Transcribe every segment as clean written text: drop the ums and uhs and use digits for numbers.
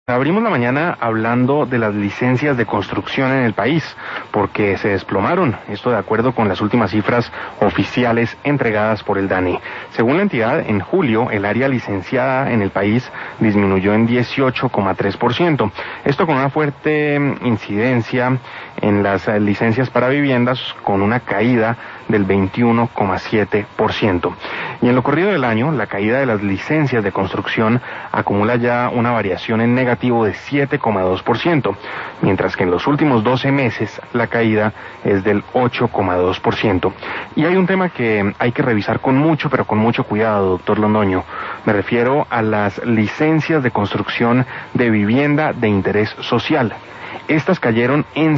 Abrimos la mañana hablando de las licencias de construcción en el país, porque se desplomaron, esto de acuerdo con las últimas cifras oficiales entregadas por el DANE. Según la entidad, en julio el área licenciada en el país disminuyó en 18,3%. Esto con una fuerte incidencia en las licencias para viviendas, con una caída del 21,7%. Y en lo corrido del año, la caída de las licencias de construcción acumula ya una variación en negativo de 7,2%, mientras que en los últimos 12 meses la caída es del 8,2%. Y hay un tema que hay que revisar con mucho, pero con mucho cuidado, doctor Londoño. Me refiero a las licencias de construcción de vivienda de interés social. Estas cayeron en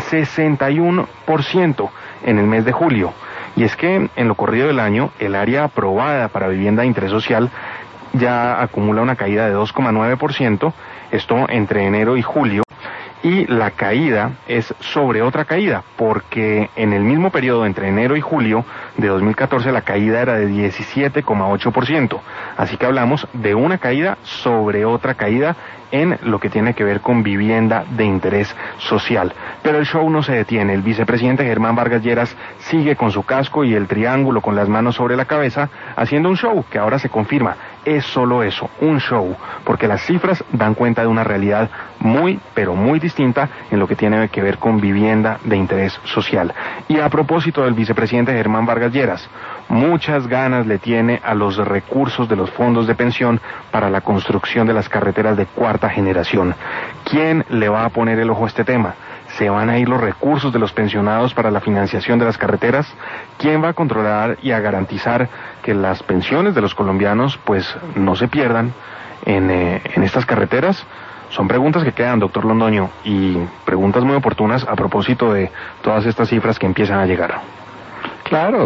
61% en el mes de julio. Y es que en lo corrido del año, el área aprobada para vivienda de interés social ya acumula una caída de 2,9%, esto entre enero y julio, y la caída es sobre otra caída, porque en el mismo periodo entre enero y julio de 2014 la caída era de 17,8%, así que hablamos de una caída sobre otra caída en lo que tiene que ver con vivienda de interés social. Pero el show no se detiene. El vicepresidente Germán Vargas Lleras sigue con su casco y el triángulo con las manos sobre la cabeza, haciendo un show que ahora se confirma. Es solo eso, un show, porque las cifras dan cuenta de una realidad muy, pero muy distinta en lo que tiene que ver con vivienda de interés social. Y a propósito del vicepresidente Germán Vargas Lleras, muchas ganas le tiene a los recursos de los fondos de pensión para la construcción de las carreteras de cuarta generación. ¿Quién le va a poner el ojo a este tema? ¿Se van a ir los recursos de los pensionados para la financiación de las carreteras? ¿Quién va a controlar y a garantizar que las pensiones de los colombianos pues no se pierdan en estas carreteras? Son preguntas que quedan, doctor Londoño, y preguntas muy oportunas a propósito de todas estas cifras que empiezan a llegar. Claro.